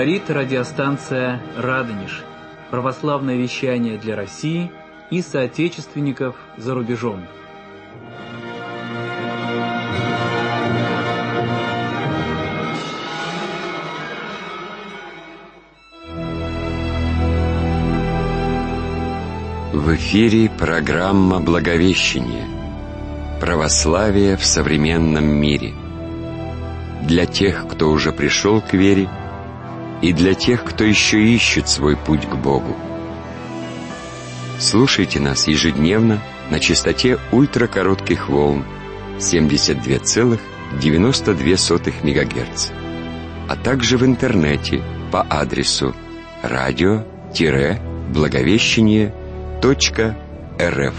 Говорит радиостанция «Радонеж». Православное вещание для России и соотечественников за рубежом. В эфире программа «Благовещение. Православие в современном мире». Для тех, кто уже пришел к вере, и для тех, кто еще ищет свой путь к Богу. Слушайте нас ежедневно на частоте ультракоротких волн 72,92 МГц, а также в интернете по адресу radio-благовещение.рф.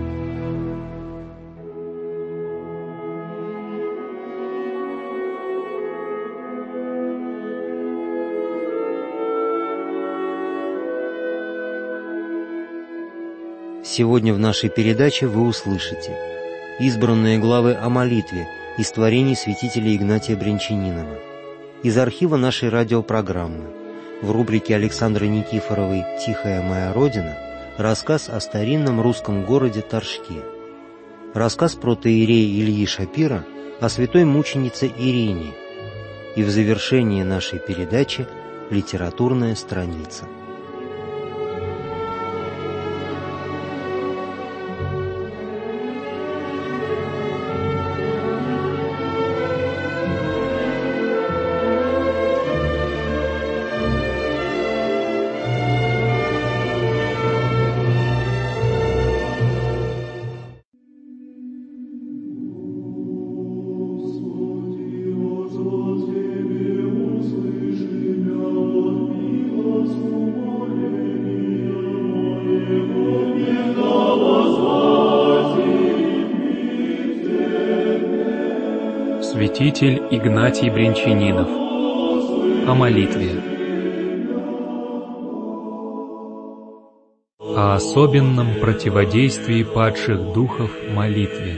Сегодня в нашей передаче вы услышите избранные главы о молитве из творений святителя Игнатия Брянчанинова, из архива нашей радиопрограммы, в рубрике Александры Никифоровой «Тихая моя Родина» рассказ о старинном русском городе Торжке, рассказ протоиерея Ильи Шапира о святой мученице Ирине и в завершении нашей передачи литературная страница. Святитель Игнатий Брянчанинов. О молитве. О особенном противодействии падших духов молитве.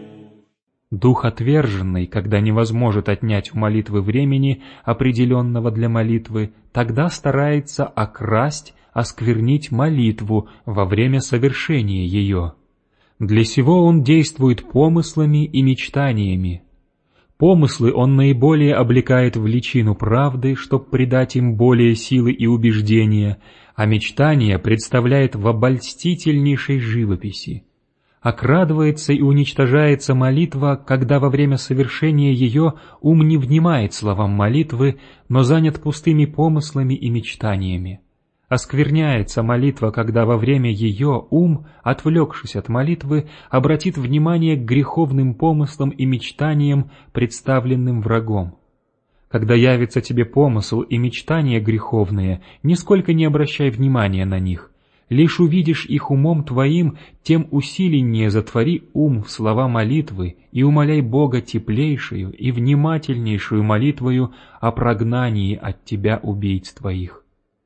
Дух отверженный, когда не возможет отнять у молитвы времени, определенного для молитвы, тогда старается окрасть, осквернить молитву во время совершения ее. Для сего он действует помыслами и мечтаниями. Помыслы он наиболее облекает в личину правды, чтоб придать им более силы и убеждения, а мечтания представляет в обольстительнейшей живописи. Окрадывается и уничтожается молитва, когда во время совершения ее ум не внимает словам молитвы, но занят пустыми помыслами и мечтаниями. Оскверняется молитва, когда во время ее ум, отвлекшись от молитвы, обратит внимание к греховным помыслам и мечтаниям, представленным врагом. Когда явится тебе помысл и мечтания греховные, нисколько не обращай внимания на них. Лишь увидишь их умом твоим, тем усиленнее затвори ум в слова молитвы и умоляй Бога теплейшую и внимательнейшую молитвою о прогнании от тебя убийц твоих.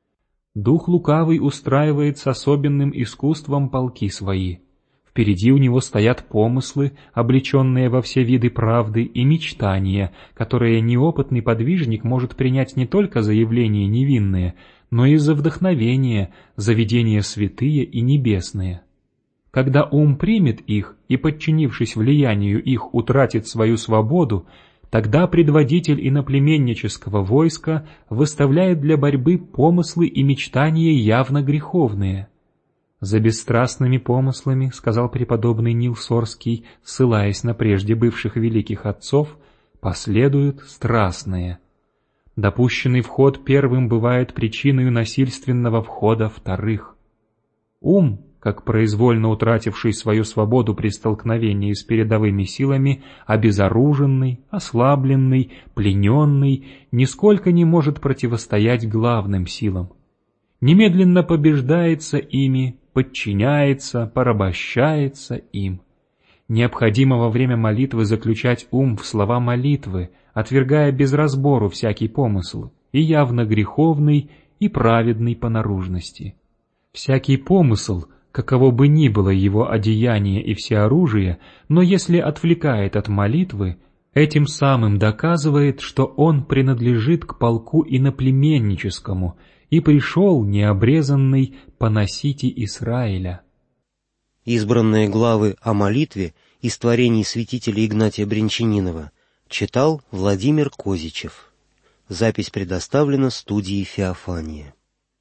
Дух лукавый устраивает с особенным искусством полки свои. Впереди у него стоят помыслы, облеченные во все виды правды, и мечтания, которые неопытный подвижник может принять не только за явления невинные, но и за вдохновение, за видения святые и небесные. Когда ум примет их и, подчинившись влиянию их, утратит свою свободу, тогда предводитель иноплеменнического войска выставляет для борьбы помыслы и мечтания явно греховные. «За бесстрастными помыслами, — сказал преподобный Нил Сорский, ссылаясь на прежде бывших великих отцов, — последуют страстные. Допущенный вход первым бывает причиной насильственного входа вторых. Ум, как произвольно утративший свою свободу при столкновении с передовыми силами, обезоруженный, ослабленный, плененный, нисколько не может противостоять главным силам. Немедленно побеждается ими, подчиняется, порабощается им. Необходимо во время молитвы заключать ум в слова молитвы, отвергая без разбору всякий помысл, и явно греховный, и праведный по наружности. Всякий помысл, каково бы ни было его одеяние и всеоружие, но если отвлекает от молитвы, Этим самым доказывает, что он принадлежит к полку иноплеменническому и пришел необрезанный поносить Израиля. Избранные главы о молитве из творений святителя Игнатия Брянчанинова читал Владимир Козичев. Запись предоставлена студией «Феофания».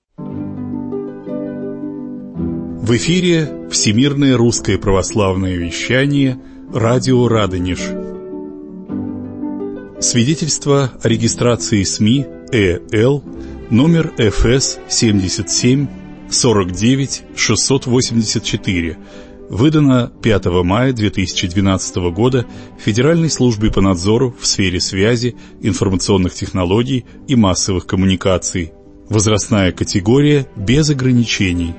В эфире Всемирное русское православное вещание «Радио Радонеж». Свидетельство о регистрации СМИ ЭЛ номер ФС 77 49 684, выдано 5 мая 2012 года Федеральной службой по надзору в сфере связи, информационных технологий и массовых коммуникаций. Возрастная категория без ограничений.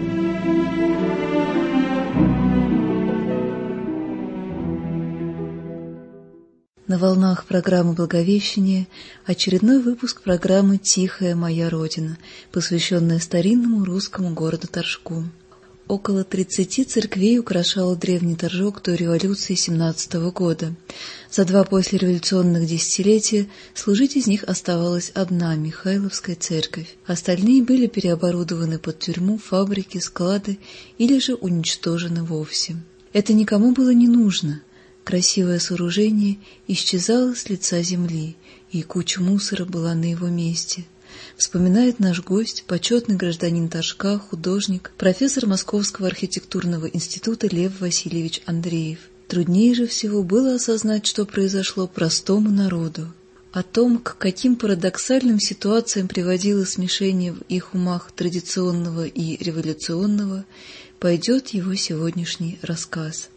На волнах программы «Благовещение» очередной выпуск программы «Тихая моя Родина», посвященная старинному русскому городу Торжку. Около 30 церквей украшало древний Торжок до революции 17 года. За 2 послереволюционных десятилетия служить из них оставалась одна Михайловская церковь. Остальные были переоборудованы под тюрьму, фабрики, склады или же уничтожены вовсе. Это никому было не нужно. Красивое сооружение исчезало с лица земли, и куча мусора была на его месте. Вспоминает наш гость, почетный гражданин Торжка, художник, профессор Московского архитектурного института Лев Васильевич Андреев. Труднее же всего было осознать, что произошло простому народу. О том, к каким парадоксальным ситуациям приводило смешение в их умах традиционного и революционного, пойдет его сегодняшний рассказ.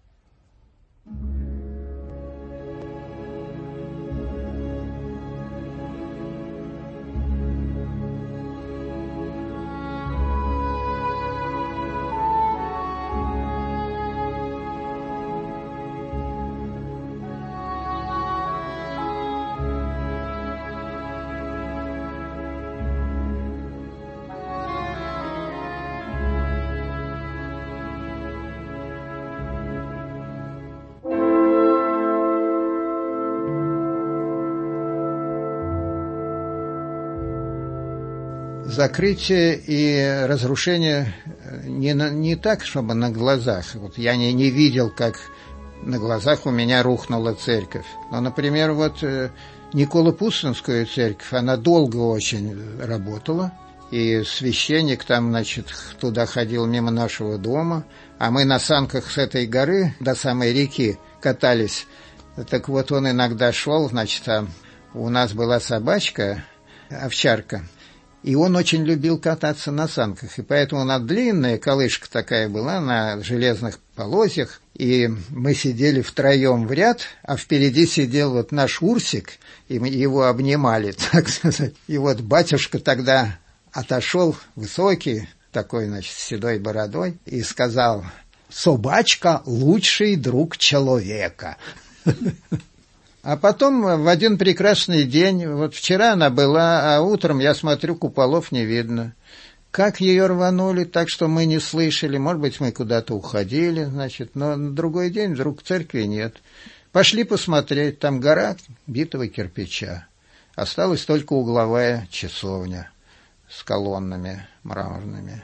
Закрытие и разрушение не так, чтобы на глазах. Вот я не видел, как на глазах у меня рухнула церковь. Но, например, вот Николо-Пустынскую церковь, она долго очень работала. И священник там, значит, туда ходил мимо нашего дома. А мы на санках с этой горы до самой реки катались. Так вот он иногда шел, значит, а у нас была собачка, овчарка. И он очень любил кататься на санках, и поэтому она длинная колышка такая была на железных полозьях, и мы сидели втроем в ряд, а впереди сидел вот наш Урсик, и мы его обнимали, так сказать. И вот батюшка тогда отошел, высокий, такой, значит, с седой бородой, и сказал: «Собачка – лучший друг человека». А потом в один прекрасный день, вот вчера она была, а утром, я смотрю, куполов не видно. Как ее рванули, так что мы не слышали, может быть, мы куда-то уходили, значит, но на другой день вдруг церкви нет. Пошли посмотреть, там гора битого кирпича. Осталась только угловая часовня с колоннами мраморными.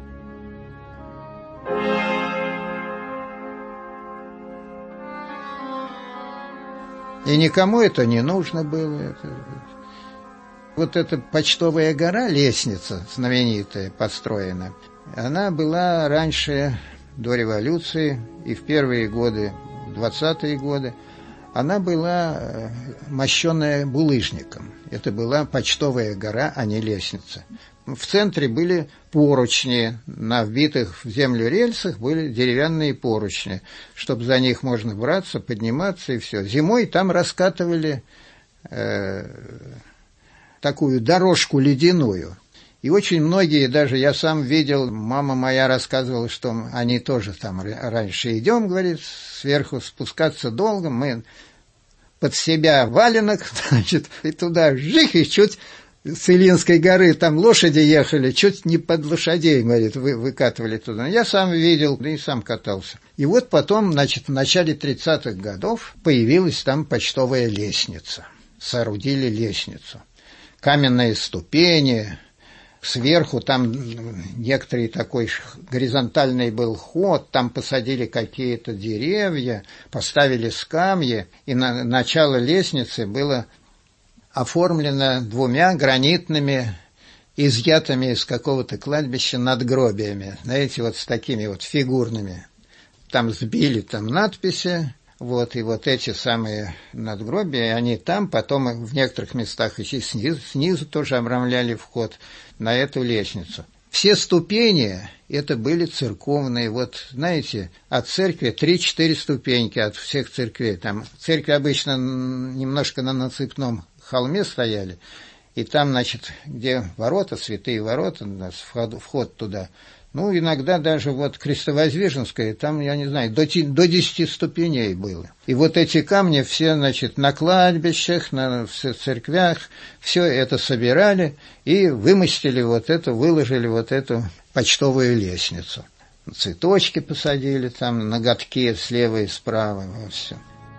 И никому это не нужно было. Вот эта Почтовая гора, лестница знаменитая, построена, она была раньше, до революции, и в первые годы, 20-е годы, она была мощенная булыжником. Это была Почтовая гора, а не лестница. В центре были поручни, на вбитых в землю рельсах были деревянные поручни, чтобы за них можно браться, подниматься и все. Зимой там раскатывали такую дорожку ледяную. И очень многие, даже я сам видел, мама моя рассказывала, что они тоже там раньше идем, говорит, сверху спускаться долго, мы под себя валенок, значит, и туда жих, и чуть с Илинской горы, там лошади ехали, чуть не под лошадей, говорит, выкатывали туда. Я сам видел, да и сам катался. И вот потом, значит, в начале 30-х годов появилась там почтовая лестница. Соорудили лестницу. Каменные ступени, сверху там некоторый такой горизонтальный был ход, там посадили какие-то деревья, поставили скамьи, и начало лестницы было оформлено 2 гранитными, изъятыми из какого-то кладбища надгробиями, знаете, вот с такими вот фигурными. Там сбили там надписи, вот, и вот эти самые надгробия, они там, потом в некоторых местах еще снизу тоже обрамляли вход на эту лестницу. Все ступени это были церковные, вот, знаете, от церкви 3-4 ступеньки от всех церквей. Там церкви обычно немножко на насыпном холме стояли, и там, значит, где ворота, святые ворота, вход туда, ну, иногда даже вот Крестовоздвиженская, там, я не знаю, до 10 ступеней было. И вот эти камни все, значит, на кладбищах, в церквях, все это собирали и вымостили вот это, выложили вот эту почтовую лестницу. Цветочки посадили там, ноготки слева и справа, вот все.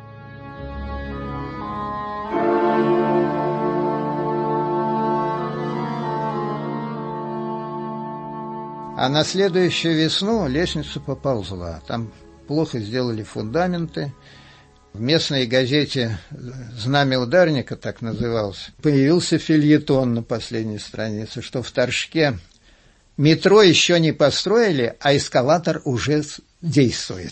А на следующую весну лестница поползла. Там плохо сделали фундаменты. В местной газете «Знамя ударника», так назывался, появился фельетон на последней странице, что в Торжке метро еще не построили, а эскалатор уже действует.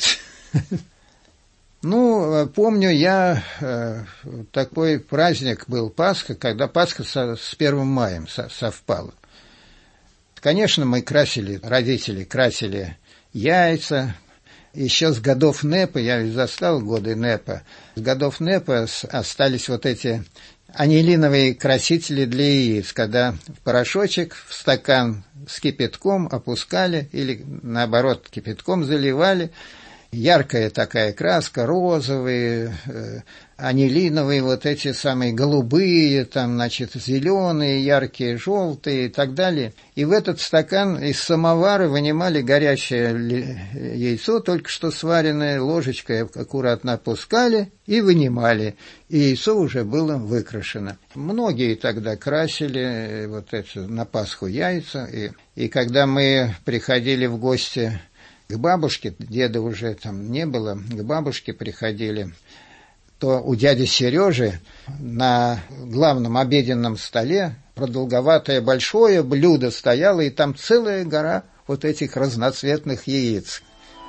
Ну, помню я, такой праздник был Пасха, когда Пасха с 1 маем совпала. Конечно, мы родители красили яйца. Еще с годов НЭПа, я ведь застал годы НЭПа, с годов НЭПа остались вот эти анилиновые красители для яиц, когда в порошочек, в стакан с кипятком опускали или, наоборот, кипятком заливали. Яркая такая краска, розовые, анилиновые, вот эти самые голубые, там, значит, зеленые, яркие, желтые и так далее. И в этот стакан из самовара вынимали горячее яйцо, только что сваренное, ложечкой аккуратно опускали и вынимали. И яйцо уже было выкрашено. Многие тогда красили вот это, на Пасху яйца. И когда мы приходили в гости к бабушке, деда уже там не было, к бабушке приходили, то у дяди Сережи на главном обеденном столе продолговатое большое блюдо стояло, и там целая гора вот этих разноцветных яиц.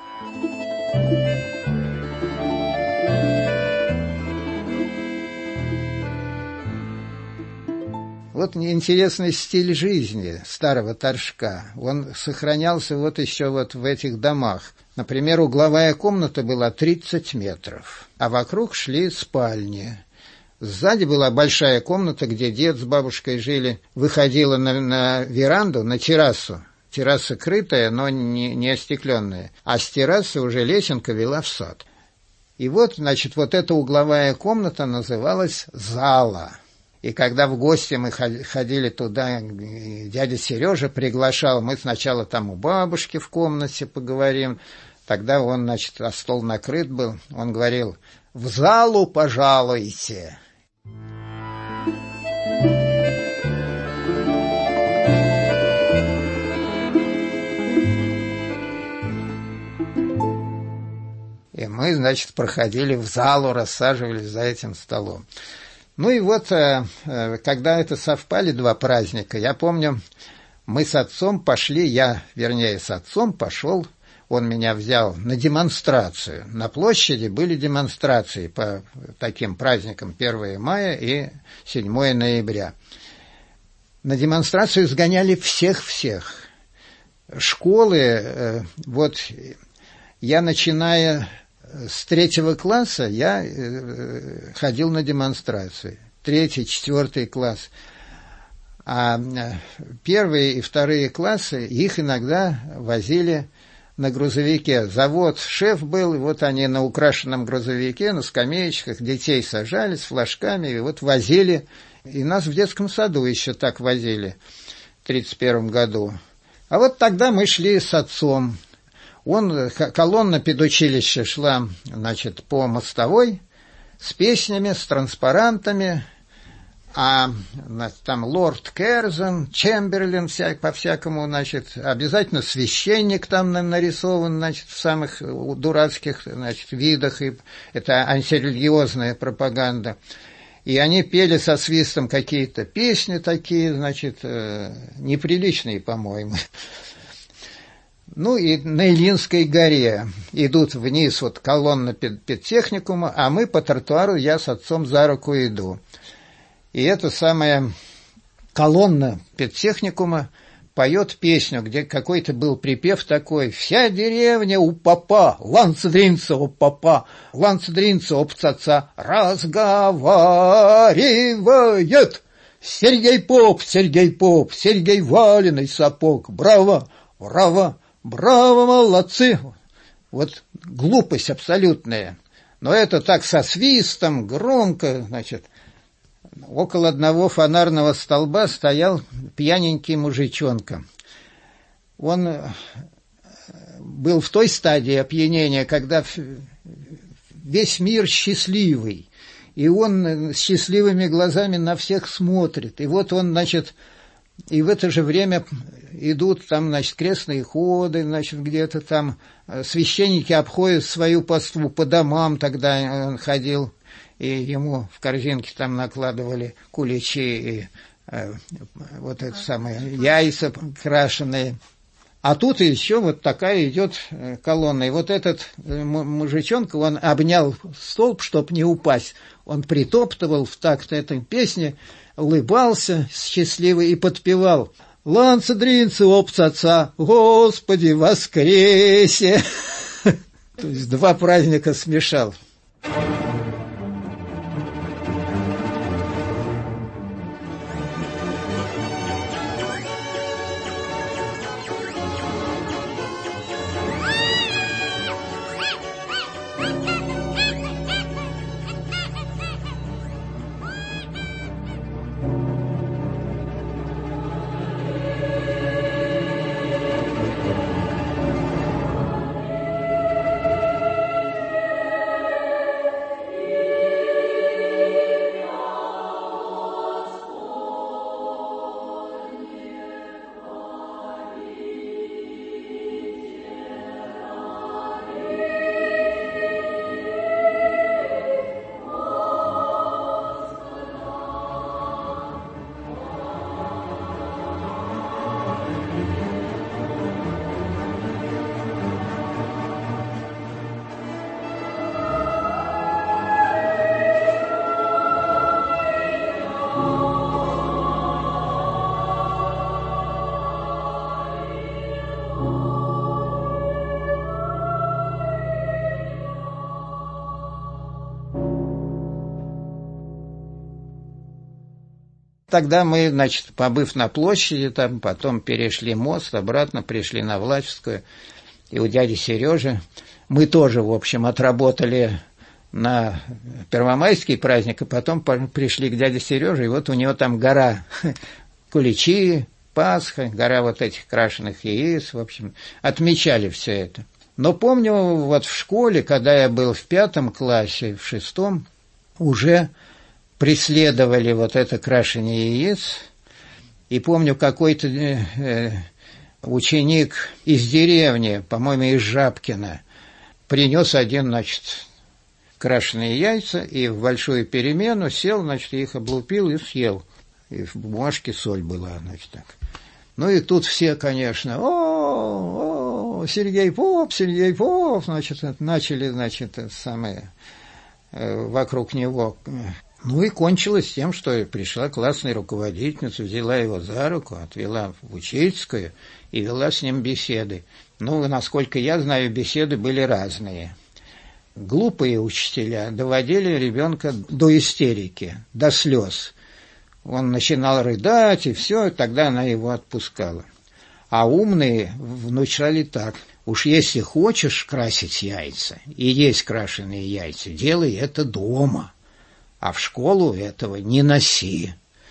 Вот интересный стиль жизни старого Торжка. Он сохранялся вот еще вот в этих домах. Например, угловая комната была 30 метров, а вокруг шли спальни. Сзади была большая комната, где дед с бабушкой жили. Выходила на веранду, на террасу. Терраса крытая, но не остекленная. А с террасы уже лесенка вела в сад. И вот, значит, вот эта угловая комната называлась зала. И когда в гости мы ходили туда, дядя Сережа приглашал, мы сначала там у бабушки в комнате поговорим, тогда он, значит, а стол накрыт был, он говорил: «В залу пожалуйте». И мы, значит, проходили в залу, рассаживались за этим столом. Ну и вот, когда это совпали два праздника, я помню, мы с отцом пошли, с отцом пошел, он меня взял на демонстрацию. На площади были демонстрации по таким праздникам 1 мая и 7 ноября. На демонстрацию сгоняли всех-всех. Школы, вот я, начиная с 3 класса, я ходил на демонстрации. 3, 4 класс. А 1 и 2 классы, их иногда возили на грузовике. Завод «Шеф» был, и вот они на украшенном грузовике, на скамеечках, детей сажали с флажками, и вот возили И нас в детском саду еще так возили в 1931 году. А вот тогда мы шли с отцом. Колонна педучилища шла, значит, по мостовой с песнями, с транспарантами. А там лорд Керзон, Чемберлен, по-всякому, значит, обязательно священник там нарисован, значит, в самых дурацких, значит, видах. И это антирелигиозная пропаганда. И они пели со свистом какие-то песни такие, значит, неприличные, по-моему. Ну и на Илинской горе идут вниз вот колонна педтехникума, а мы по тротуару, я с отцом за руку иду. И эта самая колонна педтехникума поет песню, где какой-то был припев такой: «Вся деревня у попа, ланцедринца у попа, ланцедринца об цаца разговаривает. Сергей Поп, Сергей Поп, Сергей валеный сапог, браво, браво, браво, молодцы». Вот глупость абсолютная. Но это так со свистом, громко, значит. Около одного фонарного столба стоял пьяненький мужичонка. Он был в той стадии опьянения, когда весь мир счастливый, и он с счастливыми глазами на всех смотрит. И вот он, значит, и в это же время идут там, значит, крестные ходы, значит, где-то там священники обходят свою паству по домам, тогда он ходил, и ему в корзинке там накладывали куличи и вот это самое, яйца крашеные. А тут еще вот такая идет колонна. И вот этот мужичонка, он обнял столб, чтоб не упасть. Он притоптывал в такт этой песни, улыбался счастливый и подпевал: «Ланцедринцы обцаца, Господи воскресе!» То есть два праздника смешал. Тогда мы, значит, побыв на площади, там, потом перешли мост, обратно пришли на Влачевскую, и у дяди Сережи мы тоже, в общем, отработали на первомайский праздник, и потом пришли к дяде Сереже, и вот у него там гора куличи, Пасха, гора вот этих крашеных яиц, в общем, отмечали все это. Но помню, вот в школе, когда я был в 5 классе, в 6, уже преследовали вот это крашение яиц, и помню, какой-то ученик из деревни, по-моему, из Жабкина, принес один, значит, крашеные яйца, и в большую перемену сел, значит, их облупил и съел. И в бумажке соль была, значит, так. Ну и тут все, конечно, Сергей Поп, значит, начали, значит, самое, вокруг него. Ну и кончилось тем, что пришла классная руководительница, взяла его за руку, отвела в учительскую и вела с ним беседы. Ну, насколько я знаю, беседы были разные. Глупые учителя доводили ребенка до истерики, до слез. Он начинал рыдать, и все, тогда она его отпускала. А умные внушали так: уж если хочешь красить яйца, и есть крашеные яйца, делай это дома. А в школу этого не носи.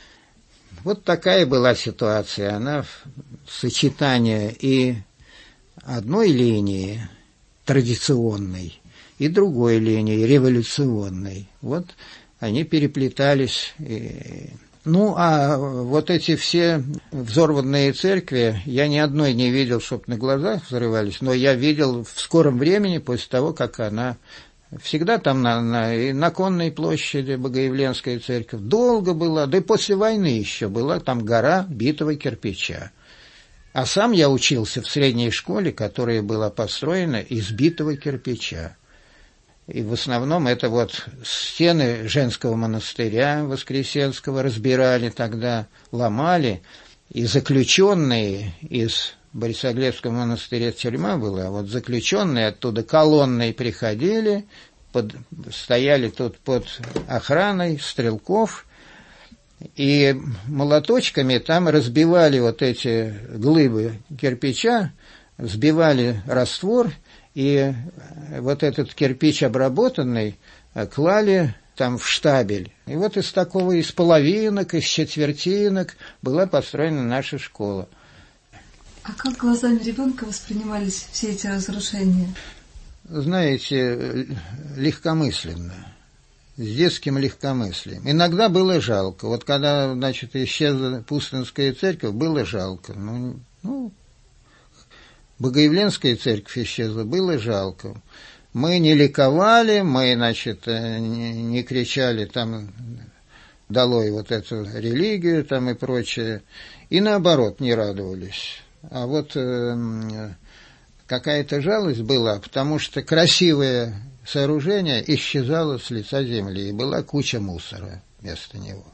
Вот такая была ситуация. Она сочетание и одной линии традиционной, и другой линии революционной. Вот они переплетались. Ну, а вот эти все взорванные церкви, я ни одной не видел, чтобы на глазах взрывались, но я видел в скором времени, после того, как она всегда там на Конной площади Богоявленская церковь долго была, да и после войны еще была там гора битого кирпича. А сам я учился в средней школе, которая была построена из битого кирпича. И в основном это вот стены женского монастыря Воскресенского разбирали тогда, ломали, и заключенные из Борисоглебского монастыря тюрьма была, вот заключенные оттуда колонной приходили, стояли тут под охраной стрелков, и молоточками там разбивали вот эти глыбы кирпича, сбивали раствор, и вот этот кирпич обработанный клали там в штабель. И вот из такого, из половинок, из четвертинок была построена наша школа. А как глазами ребенка воспринимались все эти разрушения? Знаете, легкомысленно, с детским легкомыслием. Иногда было жалко. Вот когда, значит, исчезла Пустынская церковь, было жалко. Ну, Богоявленская церковь исчезла, было жалко. Мы не ликовали, мы, значит, не кричали там долой вот эту религию там и прочее, и наоборот не радовались. А вот какая-то жалость была, потому что красивое сооружение исчезало с лица земли, и была куча мусора вместо него.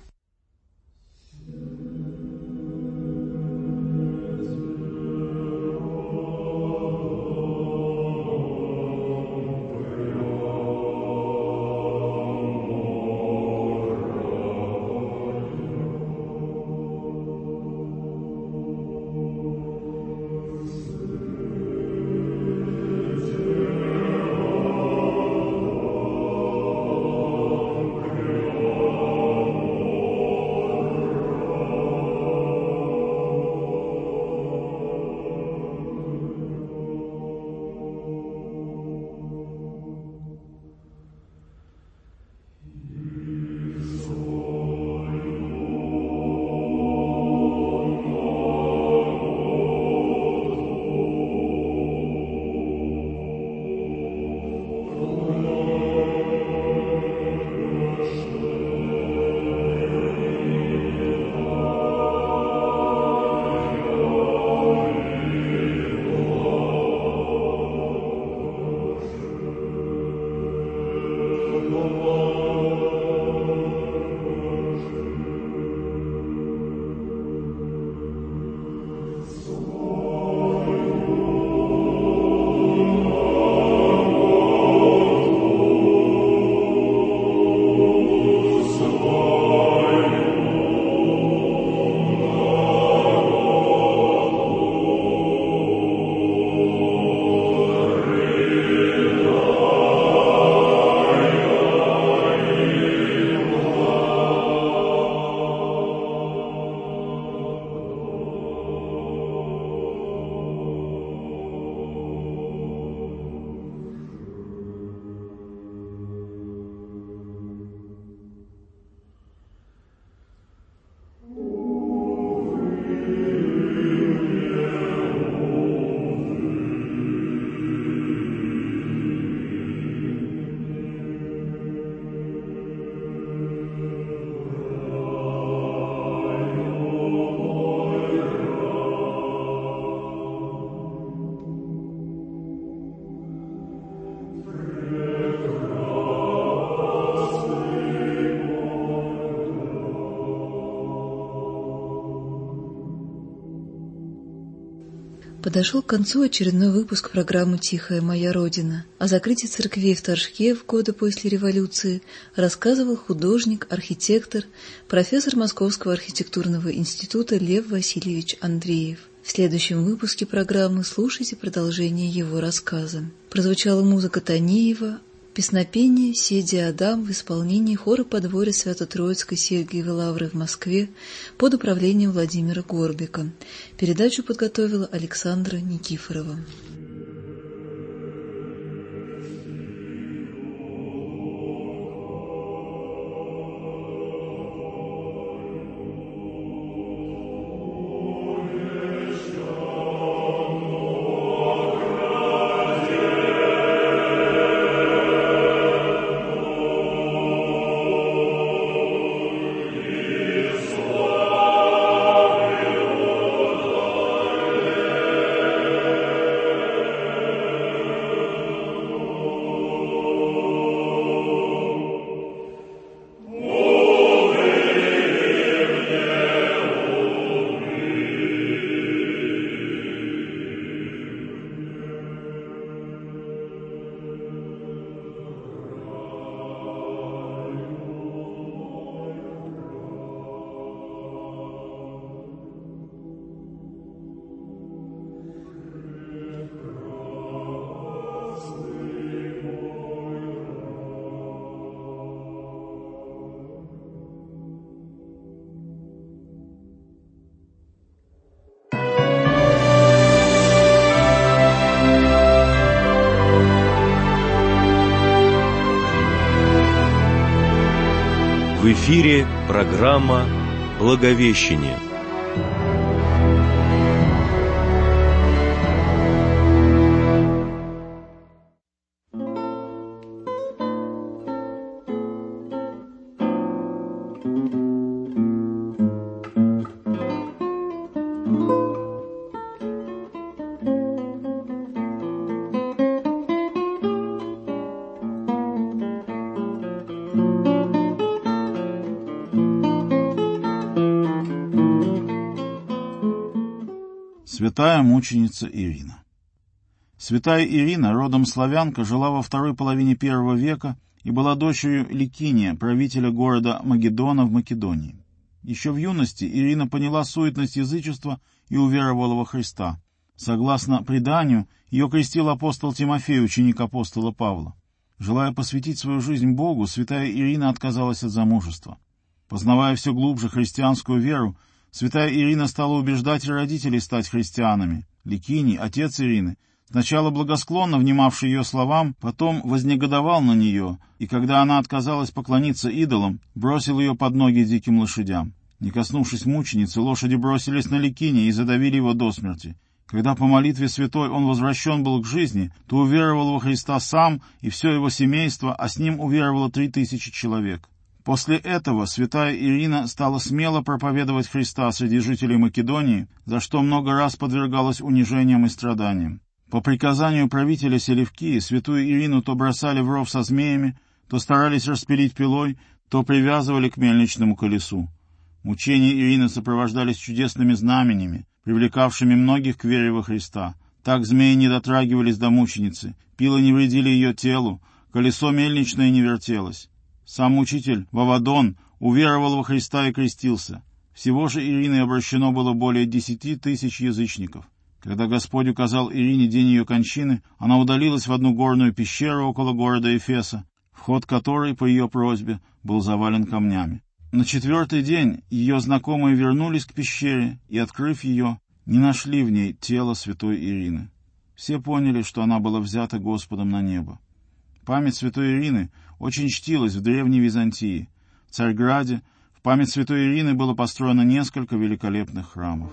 Подошел к концу очередной выпуск программы «Тихая моя Родина». О закрытии церквей в Торжке в годы после революции рассказывал художник, архитектор, профессор Московского архитектурного института Лев Васильевич Андреев. В следующем выпуске программы слушайте продолжение его рассказа. Прозвучала музыка Танеева, Песнопение «Седи Адам» в исполнении хора подворья Свято-Троицкой Сергиевой Лавры в Москве под управлением Владимира Горбика. Передачу подготовила Александра Никифорова. В эфире программа «Благовещение». Святая мученица Ирина. Святая Ирина, родом славянка, жила во второй половине I века и была дочерью Ликиния, правителя города Магедона в Македонии. Еще в юности Ирина поняла суетность язычества и уверовала во Христа. Согласно преданию, ее крестил апостол Тимофей, ученик апостола Павла. Желая посвятить свою жизнь Богу, святая Ирина отказалась от замужества. Познавая все глубже христианскую веру, святая Ирина стала убеждать и родителей стать христианами. Ликиний, отец Ирины, сначала благосклонно внимавший ее словам, потом вознегодовал на нее, и когда она отказалась поклониться идолам, бросил ее под ноги диким лошадям. Не коснувшись мученицы, лошади бросились на Ликиния и задавили его до смерти. Когда по молитве святой он возвращен был к жизни, то уверовал во Христа сам и все его семейство, а с ним уверовало 3000 человек. После этого святая Ирина стала смело проповедовать Христа среди жителей Македонии, за что много раз подвергалась унижениям и страданиям. По приказанию правителя Селевкии святую Ирину то бросали в ров со змеями, то старались распилить пилой, то привязывали к мельничному колесу. Мучения Ирины сопровождались чудесными знаменями, привлекавшими многих к вере во Христа. Так змеи не дотрагивались до мученицы, пилы не вредили ее телу, колесо мельничное не вертелось. Сам учитель Вавадон уверовал во Христа и крестился. Всего же Ириной обращено было более 10 000 язычников. Когда Господь указал Ирине день ее кончины, она удалилась в одну горную пещеру около города Эфеса, вход которой, по ее просьбе, был завален камнями. На 4-й день ее знакомые вернулись к пещере и, открыв ее, не нашли в ней тело святой Ирины. Все поняли, что она была взята Господом на небо. Память святой Ирины очень чтилась в Древней Византии. В Царьграде в память святой Ирины было построено несколько великолепных храмов.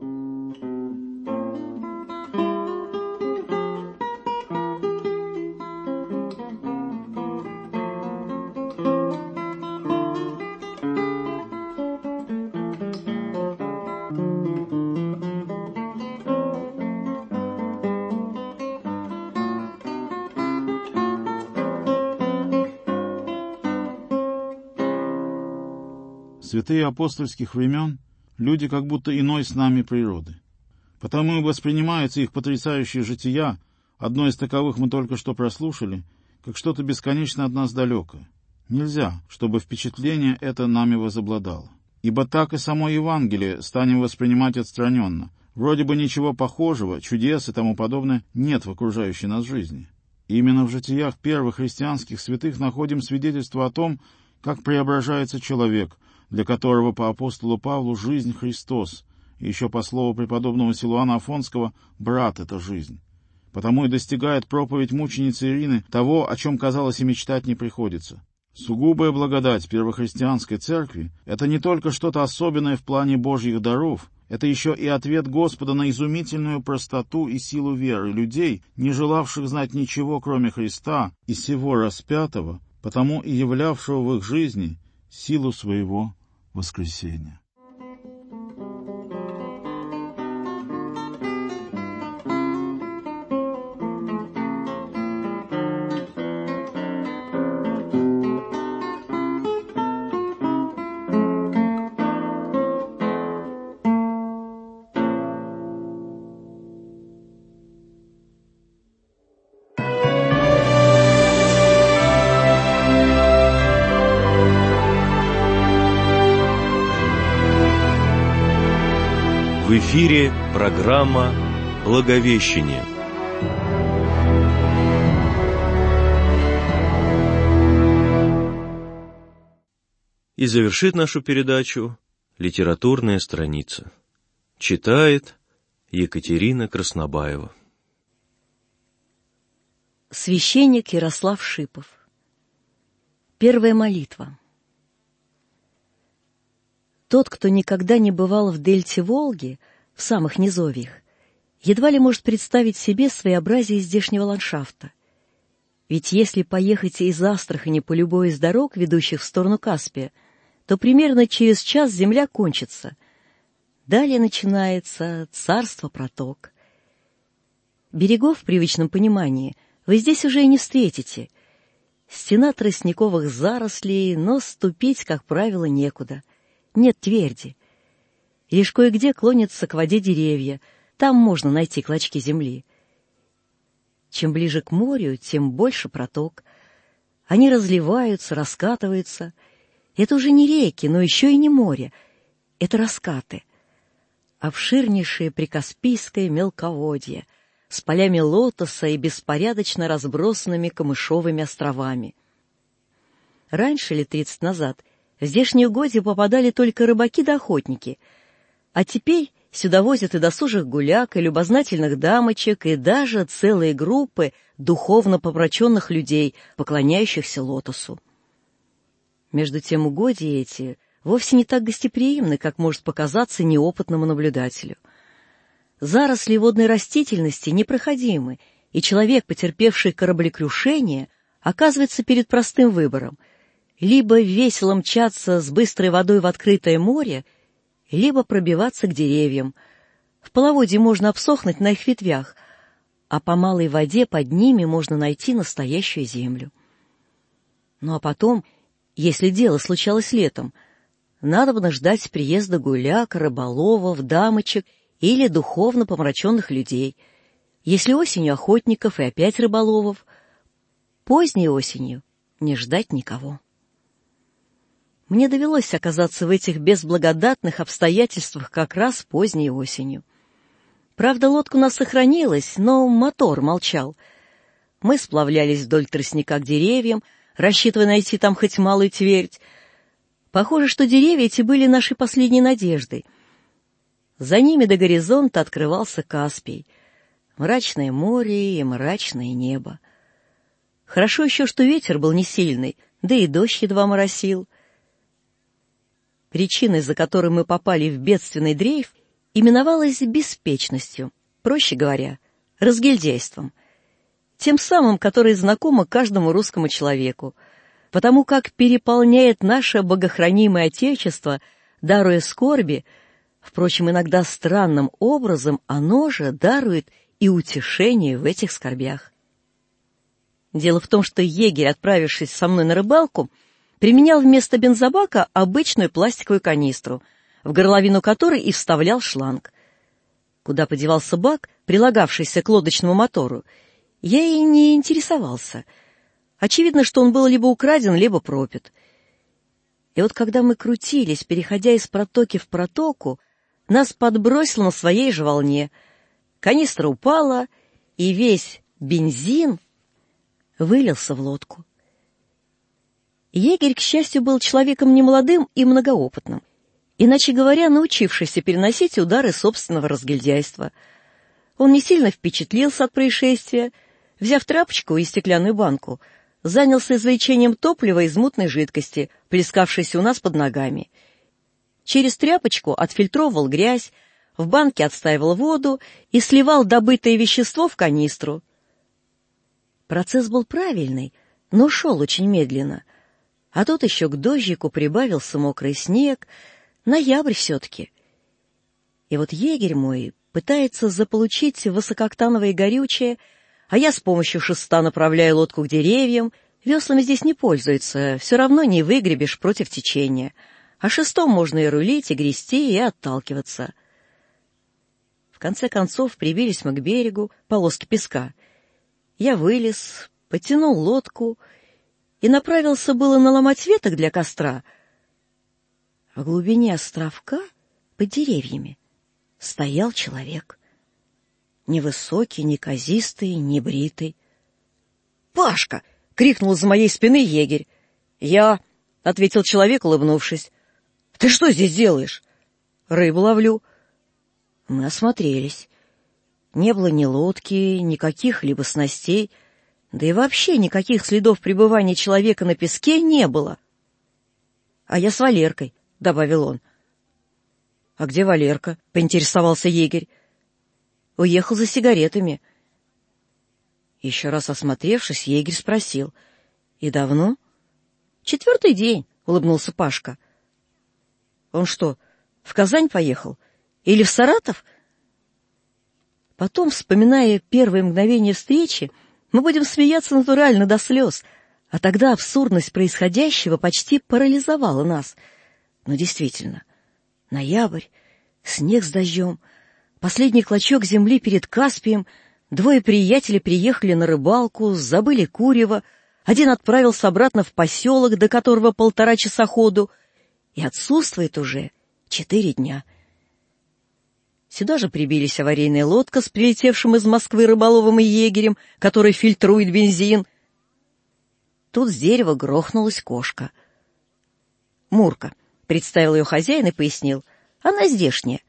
Святые апостольских времен — люди как будто иной с нами природы. Потому и воспринимаются их потрясающие жития, одно из таковых мы только что прослушали, как что-то бесконечно от нас далекое. Нельзя, чтобы впечатление это нами возобладало. Ибо так и само Евангелие станем воспринимать отстраненно. Вроде бы ничего похожего, чудес и тому подобное нет в окружающей нас жизни. Именно в житиях первых христианских святых находим свидетельство о том, как преображается человек, для которого по апостолу Павлу жизнь Христос, и еще по слову преподобного Силуана Афонского «брат — это жизнь». Потому и достигает проповедь мученицы Ирины того, о чем, казалось, и мечтать не приходится. Сугубая благодать первохристианской церкви — это не только что-то особенное в плане Божьих даров, это еще и ответ Господа на изумительную простоту и силу веры людей, не желавших знать ничего, кроме Христа и сего распятого, потому и являвшего в их жизни силу своего воскресения. В эфире программа «Благовещение». И завершит нашу передачу литературная страница. Читает Екатерина Краснобаева. Священник Ярослав Шипов. Первая молитва. Тот, кто никогда не бывал в дельте Волги, в самых низовьях, едва ли может представить себе своеобразие здешнего ландшафта. Ведь если поехать из Астрахани по любой из дорог, ведущих в сторону Каспия, то примерно через час земля кончится. Далее начинается царство-проток. Берегов в привычном понимании вы здесь уже и не встретите. Стена тростниковых зарослей, но ступить, как правило, некуда. Нет тверди. Лишь кое-где клонятся к воде деревья, там можно найти клочки земли. Чем ближе к морю, тем больше проток. Они разливаются, раскатываются. Это уже не реки, но еще и не море. Это раскаты. Обширнейшее прикаспийское мелководье с полями лотоса и беспорядочно разбросанными камышовыми островами. Раньше, лет 30 назад, в здешние угодья попадали только рыбаки да охотники, а теперь сюда возят и досужих гуляк, и любознательных дамочек, и даже целые группы духовно помраченных людей, поклоняющихся лотосу. Между тем угодья эти вовсе не так гостеприимны, как может показаться неопытному наблюдателю. Заросли водной растительности непроходимы, и человек, потерпевший кораблекрушение, оказывается перед простым выбором — либо весело мчаться с быстрой водой в открытое море, либо пробиваться к деревьям. В половодье можно обсохнуть на их ветвях, а по малой воде под ними можно найти настоящую землю. Ну а потом, если дело случалось летом, надобно ждать приезда гуляк, рыболовов, дамочек или духовно помраченных людей. Если осенью охотников и опять рыболовов, поздней осенью не ждать никого. Мне довелось оказаться в этих безблагодатных обстоятельствах как раз поздней осенью. Правда, лодка у нас сохранилась, но мотор молчал. Мы сплавлялись вдоль тростника к деревьям, рассчитывая найти там хоть малую твердь. Похоже, что деревья эти были нашей последней надеждой. За ними до горизонта открывался Каспий. Мрачное море и мрачное небо. Хорошо еще, что ветер был не сильный, да и дождь едва моросил. Причина, из-за которой мы попали в бедственный дрейф, именовалась беспечностью, проще говоря, разгильдяйством, тем самым, которое знакомо каждому русскому человеку, потому как переполняет наше богохранимое Отечество, даруя скорби, впрочем, иногда странным образом оно же дарует и утешение в этих скорбях. Дело в том, что егерь, отправившись со мной на рыбалку, применял вместо бензобака обычную пластиковую канистру, в горловину которой и вставлял шланг. Куда подевался бак, прилагавшийся к лодочному мотору, я и не интересовался. Очевидно, что он был либо украден, либо пропит. И вот когда мы крутились, переходя из протоки в протоку, нас подбросило на своей же волне. Канистра упала, и весь бензин вылился в лодку. Егерь, к счастью, был человеком немолодым и многоопытным, иначе говоря, научившийся переносить удары собственного разгильдяйства. Он не сильно впечатлился от происшествия, взяв тряпочку и стеклянную банку, занялся извлечением топлива из мутной жидкости, плескавшейся у нас под ногами. Через тряпочку отфильтровывал грязь, в банке отстаивал воду и сливал добытое вещество в канистру. Процесс был правильный, но шел очень медленно. А тут еще к дождику прибавился мокрый снег, ноябрь все-таки. И вот егерь мой пытается заполучить высокооктановое горючее, а я с помощью шеста направляю лодку к деревьям. Веслами здесь не пользуются, все равно не выгребешь против течения. А шестом можно и рулить, и грести, и отталкиваться. В конце концов прибились мы к берегу, полоски песка. Я вылез, потянул лодку и направился было наломать веток для костра. В глубине островка, под деревьями, стоял человек. Невысокий, неказистый, небритый. «Пашка!» — крикнул из моей спины егерь. «Я!» — ответил человек, улыбнувшись. «Ты что здесь делаешь?» «Рыбу ловлю». Мы осмотрелись. Не было ни лодки, ни каких-либо снастей, да и вообще никаких следов пребывания человека на песке не было. «А я с Валеркой», — добавил он. «А где Валерка?» — поинтересовался егерь. «Уехал за сигаретами». Еще раз осмотревшись, егерь спросил: «И давно?» «4-й день», — улыбнулся Пашка. «Он что, в Казань поехал? Или в Саратов?» Потом, вспоминая первые мгновения встречи, мы будем смеяться натурально до слез, а тогда абсурдность происходящего почти парализовала нас. Но действительно, ноябрь, снег с дождем, последний клочок земли перед Каспием, двое приятелей приехали на рыбалку, забыли курево, один отправился обратно в поселок, до которого 1,5 часа ходу, и отсутствует уже 4 дня. Сюда же прибились аварийная лодка с прилетевшим из Москвы рыболовом и егерем, который фильтрует бензин. Тут с дерева грохнулась кошка. «Мурка», — представил ее хозяин и пояснил, — «она здешняя».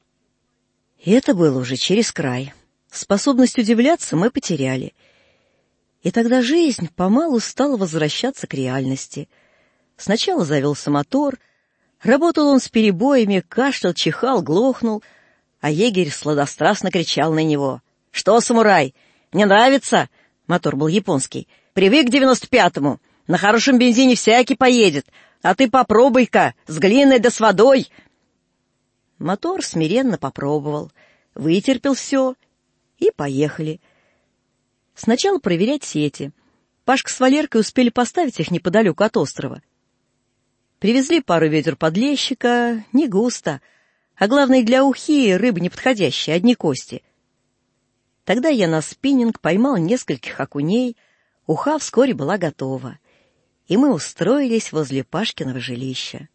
И это было уже через край. Способность удивляться мы потеряли. И тогда жизнь помалу стала возвращаться к реальности. Сначала завелся мотор, работал он с перебоями, кашлял, чихал, глохнул, а егерь сладострастно кричал на него: «Что, самурай, не нравится?» Мотор был японский. «Привык к 95-му. На хорошем бензине всякий поедет. А ты попробуй-ка, с глиной да с водой». Мотор смиренно попробовал, вытерпел все, и поехали. Сначала проверять сети. Пашка с Валеркой успели поставить их неподалеку от острова. Привезли пару ведер подлещика, не густо, а главное, для ухи рыба неподходящая, одни кости. Тогда я на спиннинг поймал нескольких окуней, уха вскоре была готова, и мы устроились возле Пашкиного жилища.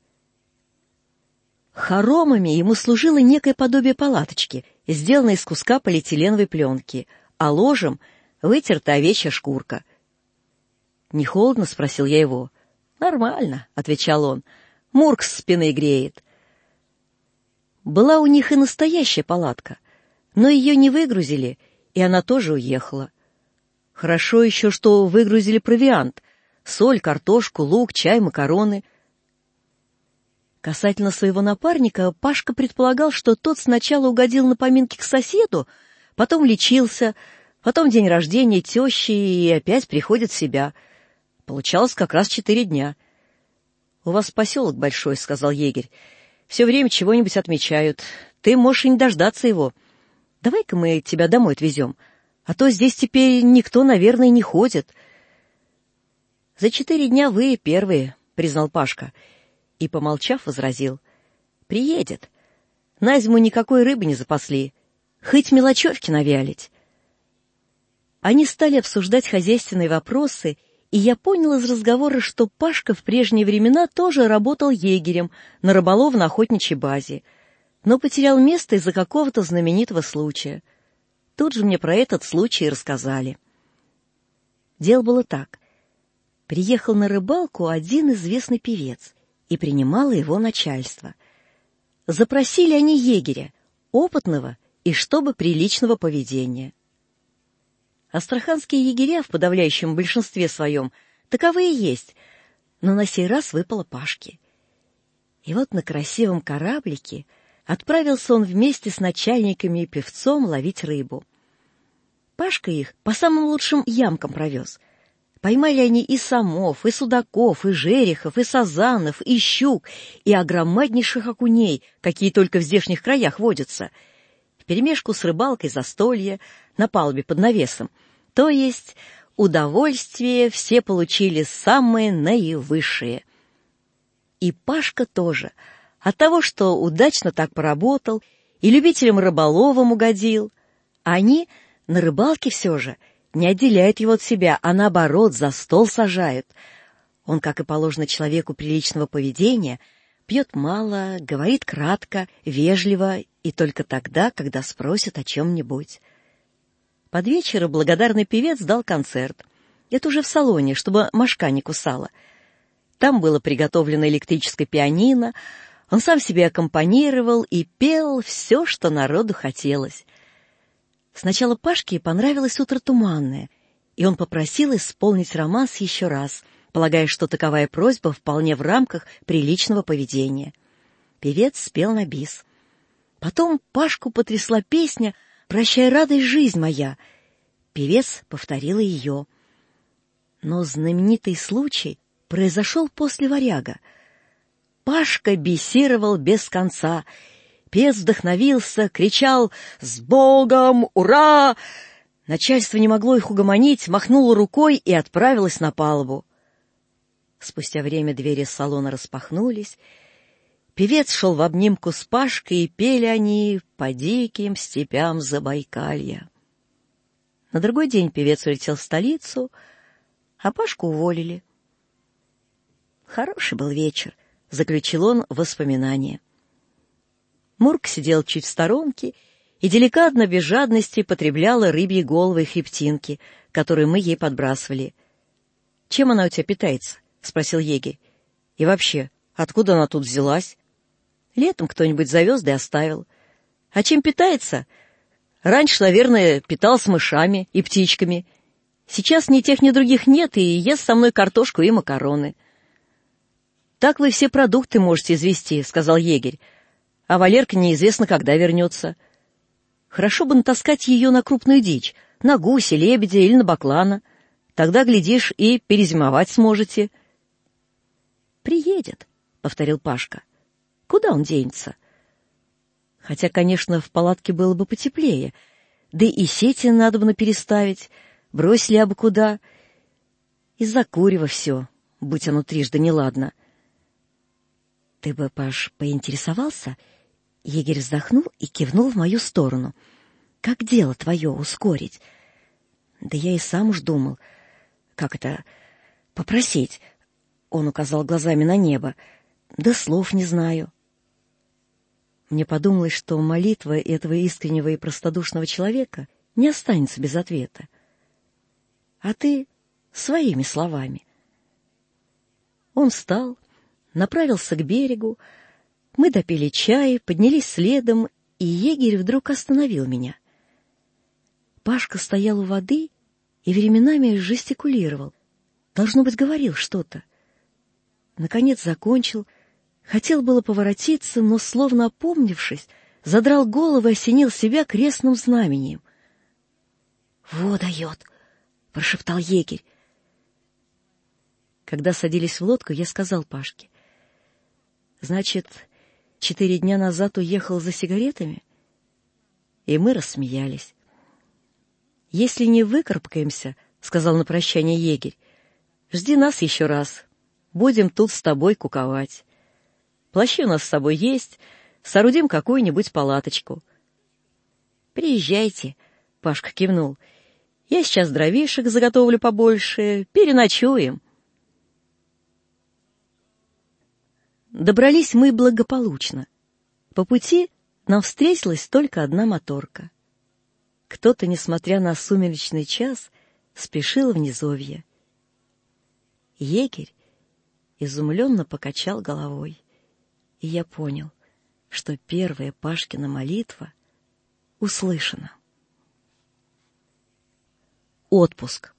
Хоромами ему служило некое подобие палаточки, сделанной из куска полиэтиленовой пленки, а ложем вытерта овечья шкурка. «Не холодно?» — спросил я его. «Нормально», — отвечал он. «Мурк с спины греет». Была у них и настоящая палатка, но ее не выгрузили, и она тоже уехала. Хорошо еще, что выгрузили провиант — соль, картошку, лук, чай, макароны. Касательно своего напарника, Пашка предполагал, что тот сначала угодил на поминки к соседу, потом лечился, потом день рождения тещи и опять приходит в себя. Получалось как раз 4 дня. «У вас поселок большой», — сказал егерь. «Все время чего-нибудь отмечают. Ты можешь и не дождаться его. Давай-ка мы тебя домой отвезем, а то здесь теперь никто, наверное, не ходит». «За 4 дня вы первые», — признал Пашка. И, помолчав, возразил: «Приедет. На зиму никакой рыбы не запасли. Хоть мелочевки навялить». Они стали обсуждать хозяйственные вопросы, и я понял из разговора, что Пашка в прежние времена тоже работал егерем на рыболовно-охотничьей базе, но потерял место из-за какого-то знаменитого случая. Тут же мне про этот случай и рассказали. Дело было так. Приехал на рыбалку один известный певец, и принимало его начальство. Запросили они егеря, опытного и чтобы приличного поведения. Астраханские егеря в подавляющем большинстве своем таковые есть, но на сей раз выпало Пашке. И вот на красивом кораблике отправился он вместе с начальниками и певцом ловить рыбу. Пашка их по самым лучшим ямкам провез. Поймали они и самов, и судаков, и жерехов, и сазанов, и щук, и огромнейших окуней, какие только в здешних краях водятся, вперемешку с рыбалкой застолье на палубе под навесом. То есть удовольствие все получили самые наивысшие. И Пашка тоже, от того, что удачно так поработал и любителям рыболовам угодил. Они на рыбалке все же не отделяют его от себя, а наоборот за стол сажают. Он, как и положено человеку приличного поведения, пьет мало, говорит кратко, вежливо и только тогда, когда спросят о чем-нибудь. Под вечер благодарный певец дал концерт. Это уже в салоне, чтобы мошка не кусала. Там было приготовлено электрическое пианино, он сам себе аккомпанировал и пел все, что народу хотелось. Сначала Пашке понравилось «Утро туманное», и он попросил исполнить романс еще раз, полагая, что таковая просьба вполне в рамках приличного поведения. Певец спел на бис. Потом Пашку потрясла песня «Прощай, радость, жизнь моя». Певец повторил ее. Но знаменитый случай произошел после «Варяга». Пашка бисировал без конца. Певец вдохновился, кричал «С Богом! Ура!». Начальство не могло их угомонить, махнуло рукой и отправилось на палубу. Спустя время двери салона распахнулись. Певец шел в обнимку с Пашкой, и пели они по диким степям Забайкалья. На другой день певец улетел в столицу, а Пашку уволили. Хороший был вечер, заключил он в воспоминания. Мурка сидел чуть в сторонке и деликатно, без жадности, потребляла рыбьи головы и хребтинки, которые мы ей подбрасывали. — Чем она у тебя питается? — спросил егерь. — И вообще, откуда она тут взялась? Летом кто-нибудь завез да и оставил. А чем питается? Раньше, наверное, питалась мышами и птичками. Сейчас ни тех, ни других нет, и ест со мной картошку и макароны. — Так вы все продукты можете извести, — сказал егерь. А Валерка неизвестно, когда вернется. Хорошо бы натаскать ее на крупную дичь, на гуся, лебедя или на баклана. Тогда, глядишь, и перезимовать сможете. — Приедет, — повторил Пашка. — Куда он денется? Хотя, конечно, в палатке было бы потеплее, да и сети надо бы переставить, бросили абы куда. Из-за курева все, будь оно трижды неладно. — Ты бы, Паш, поинтересовался? Егерь вздохнул и кивнул в мою сторону. — Как дело твое ускорить? Да я и сам уж думал. Как это попросить? Он указал глазами на небо. Да слов не знаю. Мне подумалось, что молитва этого искреннего и простодушного человека не останется без ответа. А ты своими словами. Он встал, направился к берегу, мы допили чай, поднялись следом, и егерь вдруг остановил меня. Пашка стоял у воды и временами жестикулировал. Должно быть, говорил что-то. Наконец закончил, хотел было поворотиться, но, словно опомнившись, задрал голову и осенил себя крестным знамением. — Во дает! — прошептал егерь. Когда садились в лодку, я сказал Пашке: — Значит, 4 дня назад уехал за сигаретами? И мы рассмеялись. — Если не выкарабкаемся, — сказал на прощание егерь, — жди нас еще раз. Будем тут с тобой куковать. Плащи у нас с собой есть, соорудим какую-нибудь палаточку. — Приезжайте, — Пашка кивнул. — Я сейчас дровишек заготовлю побольше, переночуем. Добрались мы благополучно. По пути нам встретилась только одна моторка. Кто-то, несмотря на сумеречный час, спешил в низовье. Егерь изумленно покачал головой, и я понял, что первая Пашкина молитва услышана. Отпуск.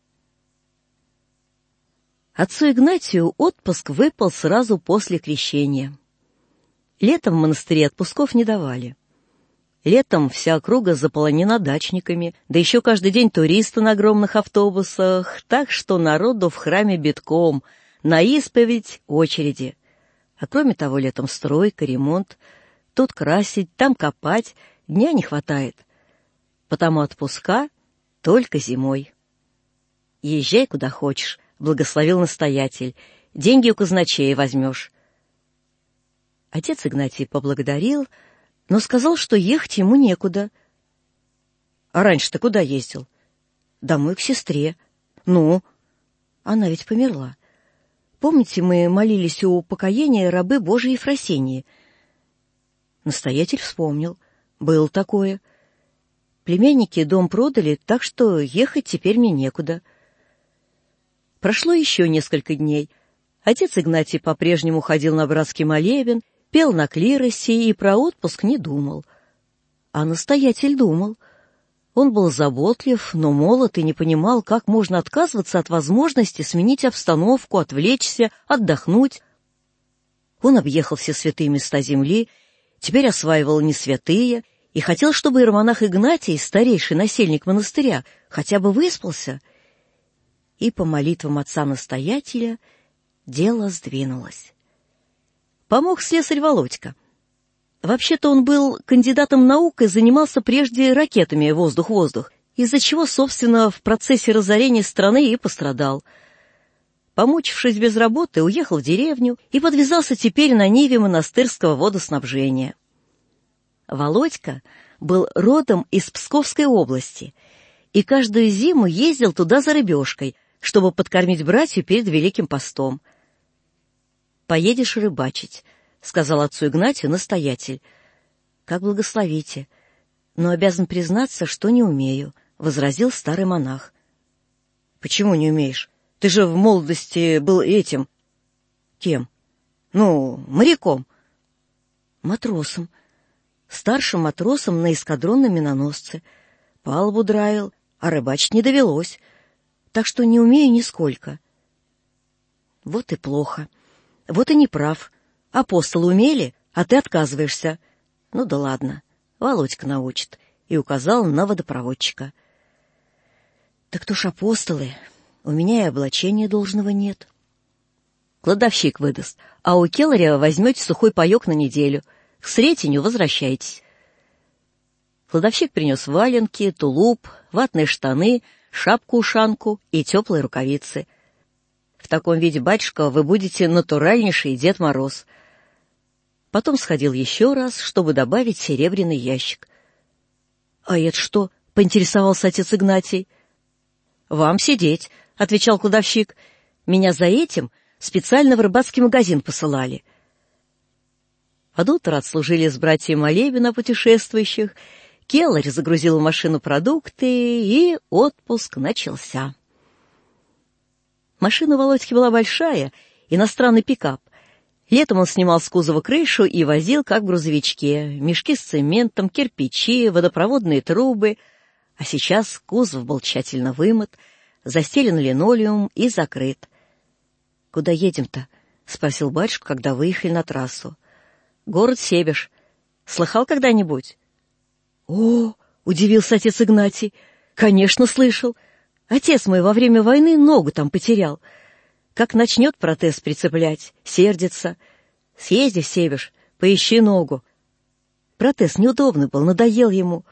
Отцу Игнатию отпуск выпал сразу после крещения. Летом в монастыре отпусков не давали. Летом вся округа заполонена дачниками, да еще каждый день туристы на огромных автобусах, так что народу в храме битком, на исповедь очереди. А кроме того, летом стройка, ремонт, тут красить, там копать, дня не хватает. Потому отпуска только зимой. Езжай куда хочешь, благословил настоятель, деньги у казначея возьмешь. Отец Игнатий поблагодарил, но сказал, что ехать ему некуда. А раньше ты куда ездил? Домой к сестре. Ну, она ведь померла. Помните, мы молились у упокоения рабы Божией Ефросинии? Настоятель вспомнил. Было такое. Племянники дом продали, так что ехать теперь мне некуда. Прошло еще несколько дней. Отец Игнатий по-прежнему ходил на братский молебен, пел на клиросе и про отпуск не думал. А настоятель думал. Он был заботлив, но молод и не понимал, как можно отказываться от возможности сменить обстановку, отвлечься, отдохнуть. Он объехал все святые места земли, теперь осваивал несвятые и хотел, чтобы иеромонах Игнатий, старейший насельник монастыря, хотя бы выспался. И по молитвам отца-настоятеля дело сдвинулось. Помог слесарь Володька. Вообще-то он был кандидатом наук и занимался прежде ракетами воздух-воздух, из-за чего, собственно, в процессе разорения страны и пострадал. Помучившись без работы, уехал в деревню и подвязался теперь на ниве монастырского водоснабжения. Володька был родом из Псковской области и каждую зиму ездил туда за рыбешкой, чтобы подкормить братью перед Великим постом. «Поедешь рыбачить», — сказал отцу Игнатию настоятель. «Как благословите, но обязан признаться, что не умею», — возразил старый монах. «Почему не умеешь? Ты же в молодости был этим...» «Кем?» «Ну, моряком». «Матросом. Старшим матросом на эскадронном миноносце. Палубу драил, а рыбачить не довелось, так что не умею нисколько». «Вот и плохо. Вот и не прав. Апостолы умели, а ты отказываешься. Ну да ладно, Володька научит», и указал на водопроводчика. «Так кто ж апостолы? У меня и облачения должного нет». «Кладовщик выдаст, а у келаря возьмете сухой паек на неделю. К Сретеню возвращайтесь». Кладовщик принес валенки, тулуп, ватные штаны, шапку-ушанку и теплые рукавицы. В таком виде, батюшка, вы будете натуральнейший Дед Мороз. Потом сходил еще раз, чтобы добавить серебряный ящик. — А это что? — поинтересовался отец Игнатий. — Вам сидеть, — отвечал кладовщик. — Меня за этим специально в рыбацкий магазин посылали. Под утро отслужили с братьями молебен о путешествующих, келарь загрузил в машину продукты, и отпуск начался. Машина Володьки была большая, иностранный пикап. Летом он снимал с кузова крышу и возил, как в грузовичке, мешки с цементом, кирпичи, водопроводные трубы. А сейчас кузов был тщательно вымыт, застелен линолеум и закрыт. — Куда едем-то? — спросил батюшка, когда выехали на трассу. — Город Себеж. Слыхал когда-нибудь? — О, — удивился отец Игнатий, — конечно, слышал. Отец мой во время войны ногу там потерял. Как начнет протез прицеплять, сердится. Съезди в Себеж, поищи ногу. Протез неудобный был, надоел ему.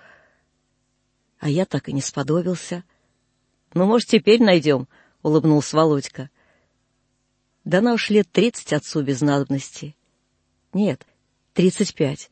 А я так и не сподобился. — Ну, может, теперь найдем, — улыбнулся Володька. Дана уж лет 30 отцу без надобности. Нет, 35.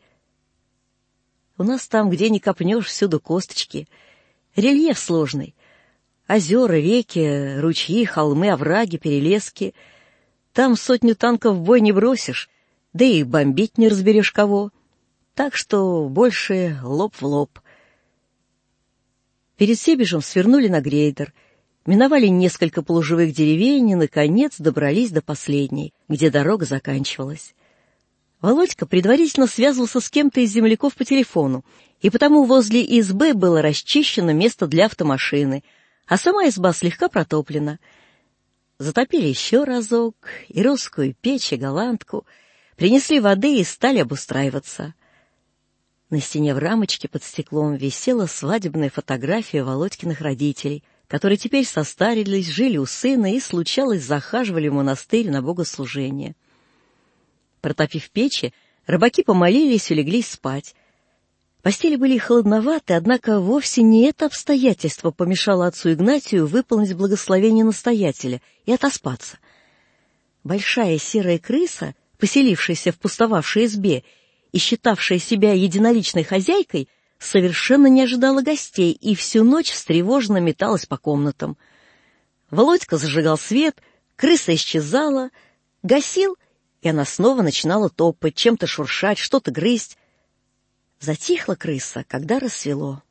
У нас там, где не копнешь, всюду косточки. Рельеф сложный. Озера, реки, ручьи, холмы, овраги, перелески. Там 100 танков в бой не бросишь, да и бомбить не разберешь кого. Так что больше лоб в лоб. Перед Себежем свернули на грейдер, миновали несколько полуживых деревень и, наконец, добрались до последней, где дорога заканчивалась. Володька предварительно связывался с кем-то из земляков по телефону, и потому возле избы было расчищено место для автомашины, а сама изба слегка протоплена. Затопили еще разок и русскую печь, и голландку, принесли воды и стали обустраиваться. На стене в рамочке под стеклом висела свадебная фотография Володькиных родителей, которые теперь состарились, жили у сына и, случалось, захаживали в монастырь на богослужение. Протопив печи, рыбаки помолились и улеглись спать. Постели были холодноваты, однако вовсе не это обстоятельство помешало отцу Игнатию выполнить благословение настоятеля и отоспаться. Большая серая крыса, поселившаяся в пустовавшей избе и считавшая себя единоличной хозяйкой, совершенно не ожидала гостей и всю ночь встревоженно металась по комнатам. Володька зажигал свет, крыса исчезала, гасил, и она снова начинала топать, чем-то шуршать, что-то грызть. Затихла крыса, когда рассвело.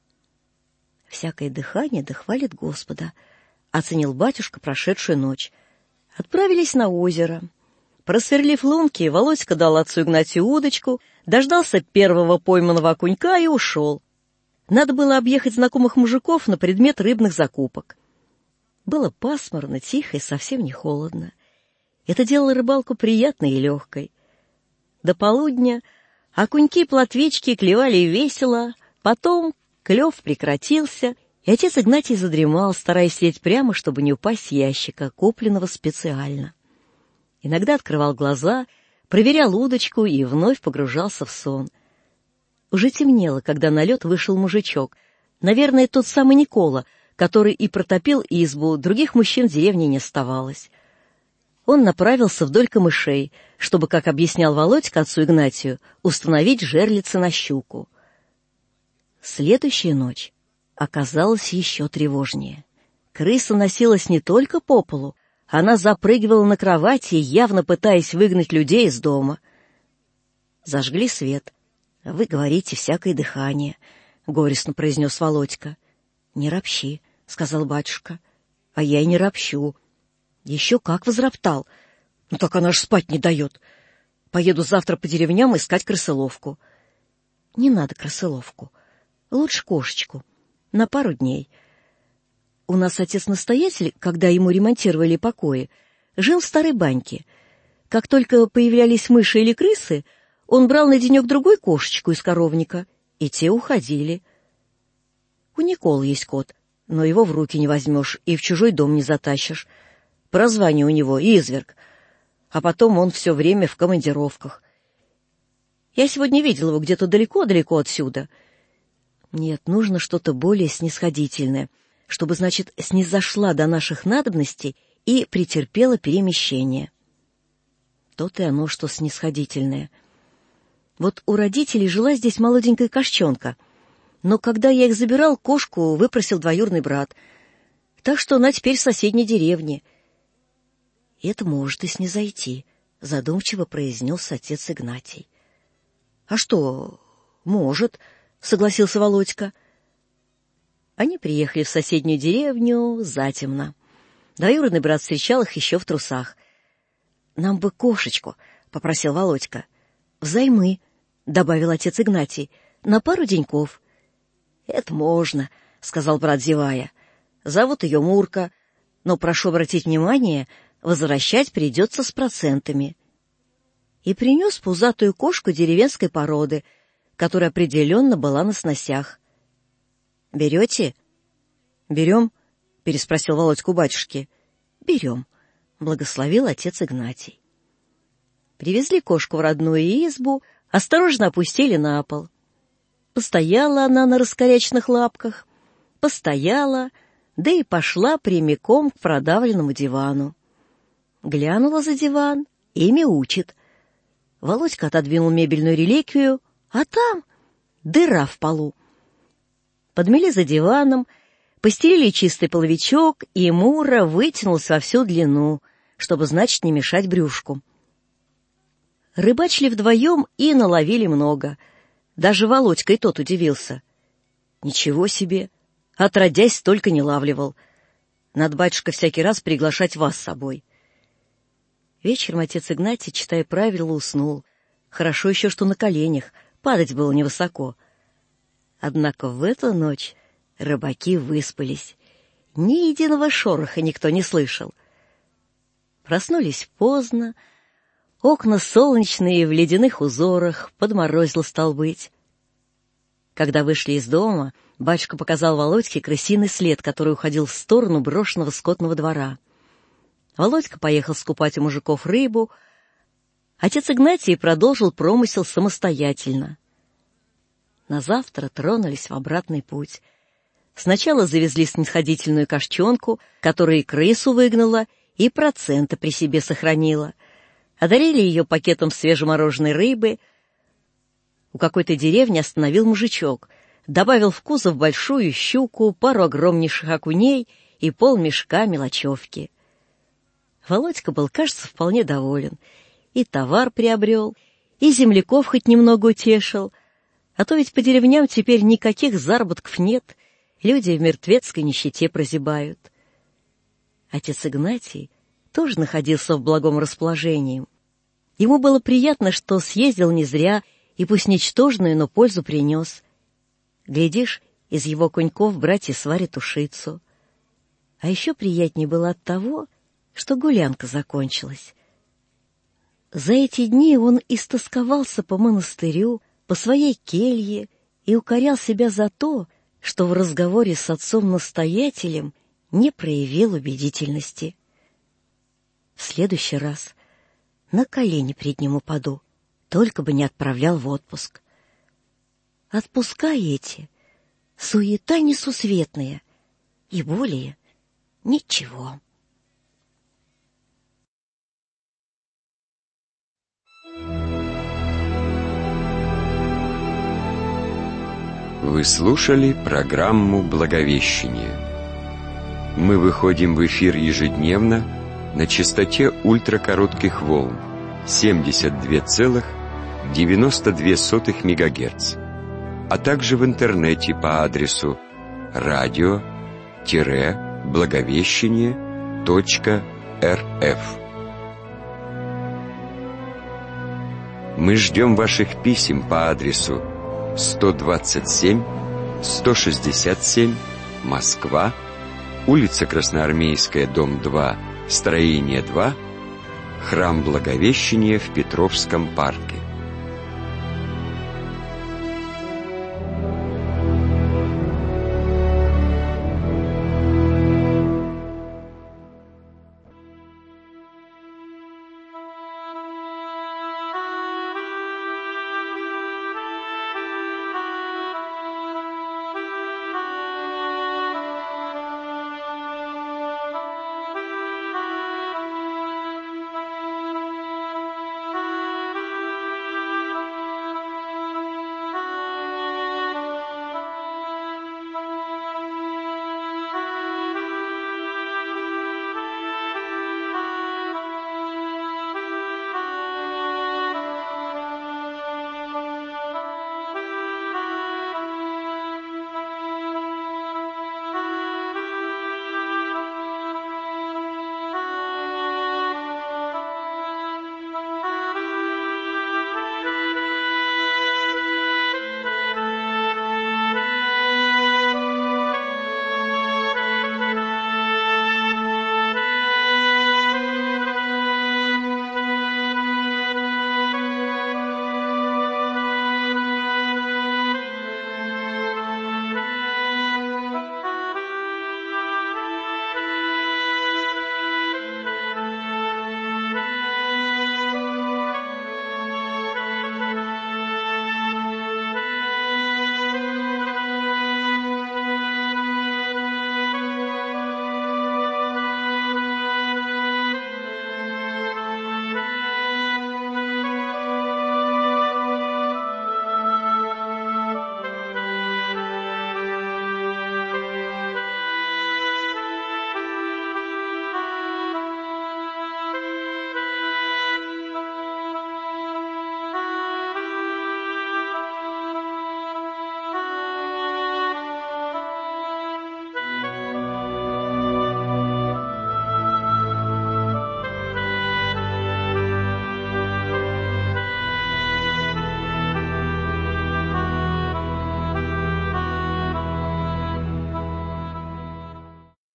«Всякое дыхание да хвалит Господа», — оценил батюшка прошедшую ночь. Отправились на озеро. Просверлив лунки, Володька дал отцу Игнатию удочку, дождался первого пойманного окунька и ушел. Надо было объехать знакомых мужиков на предмет рыбных закупок. Было пасмурно, тихо и совсем не холодно. Это делало рыбалку приятной и легкой. До полудня окуньки и плотвички клевали весело, потом клев прекратился, и отец Игнатий задремал, стараясь сидеть прямо, чтобы не упасть с ящика, купленного специально. Иногда открывал глаза, проверял удочку и вновь погружался в сон. Уже темнело, когда на лед вышел мужичок, наверное, тот самый Никола, который и протопил избу, других мужчин в деревне не оставалось. Он направился вдоль камышей, чтобы, как объяснял Володька отцу Игнатию, установить жерлицы на щуку. Следующая ночь оказалась еще тревожнее. Крыса носилась не только по полу, она запрыгивала на кровати, явно пытаясь выгнать людей из дома. Зажгли свет. «Вы говорите, всякое дыхание», — горестно произнес Володька. «Не ропщи», — сказал батюшка. «А я и не ропщу». «Еще как возроптал. Ну так она ж спать не дает. Поеду завтра по деревням искать крысоловку». «Не надо крысоловку. Лучше кошечку. На пару дней. У нас отец-настоятель, когда ему ремонтировали покои, жил в старой баньке. Как только появлялись мыши или крысы, он брал на денек-другой кошечку из коровника, и те уходили. У Николы есть кот, но его в руки не возьмешь и в чужой дом не затащишь. Прозвание у него — изверг, а потом он все время в командировках. Я сегодня видел его где-то далеко-далеко отсюда. Нет, нужно что-то более снисходительное, чтобы, значит, снизошла до наших надобностей и претерпела перемещение. То-то и оно, что снисходительное. Вот у родителей жила здесь молоденькая кошчонка, но когда я их забирал, кошку выпросил двоюродный брат, так что она теперь в соседней деревне. «Это может и снизойти», — задумчиво произнес отец Игнатий. «А что, может», — согласился Володька. Они приехали в соседнюю деревню затемно. Двоюродный брат встречал их еще в трусах. «Нам бы кошечку», — попросил Володька. «Взаймы», — добавил отец Игнатий, — «на пару деньков». «Это можно», — сказал брат, зевая. «Зовут ее Мурка, но прошу обратить внимание, возвращать придется с процентами». И принес пузатую кошку деревенской породы, которая определенно была на сносях. «Берете?» «Берем?» — переспросил Володька у батюшки. «Берем», — благословил отец Игнатий. Привезли кошку в родную избу, осторожно опустили на пол. Постояла она на раскоряченных лапках, постояла, да и пошла прямиком к продавленному дивану. Глянула за диван и мяучит. Володька отодвинул мебельную реликвию, а там дыра в полу. Подмели за диваном, постелили чистый половичок, и Мура вытянулся во всю длину, чтобы, значит, не мешать брюшку. Рыбачили вдвоем и наловили много. Даже Володька и тот удивился. Ничего себе! Отродясь, столько не лавливал. Надо, батюшка, всякий раз приглашать вас с собой. Вечером отец Игнатий, читая правила, уснул. Хорошо еще, что на коленях, падать было невысоко. Однако в эту ночь рыбаки выспались. Ни единого шороха никто не слышал. Проснулись поздно, окна солнечные в ледяных узорах, подморозило стал быть. Когда вышли из дома, батюшка показал Володьке крысиный след, который уходил в сторону брошенного скотного двора. Володька поехал скупать у мужиков рыбу. Отец Игнатий продолжил промысел самостоятельно. На завтра тронулись в обратный путь. Сначала завезли снисходительную кошчонку, которая и крысу выгнала, и проценты при себе сохранила. Одарили ее пакетом свежемороженой рыбы. У какой-то деревни остановил мужичок, добавил в кузов большую щуку, пару огромнейших окуней и полмешка мелочевки. Володька был, кажется, вполне доволен. И товар приобрел, и земляков хоть немного утешил. А то ведь по деревням теперь никаких заработков нет, люди в мертвецкой нищете прозябают. Отец Игнатий тоже находился в благом расположении. Ему было приятно, что съездил не зря и пусть ничтожную, но пользу принес. Глядишь, из его коньков братья сварят ушицу. А еще приятнее было от того, что гулянка закончилась. За эти дни он истосковался по монастырю, по своей келье и укорял себя за то, что в разговоре с отцом-настоятелем не проявил убедительности. В следующий раз на колени пред ним упаду, только бы не отправлял в отпуск. Отпуска эти — суета несусветная, и более ничего. Вы слушали программу «Благовещение». Мы выходим в эфир ежедневно на частоте ультракоротких волн 72,92 МГц, а также в интернете по адресу radio-благовещение.рф. Мы ждем ваших писем по адресу 127, 167, Москва, улица Красноармейская, дом 2, строение 2, храм Благовещения в Петровском парке.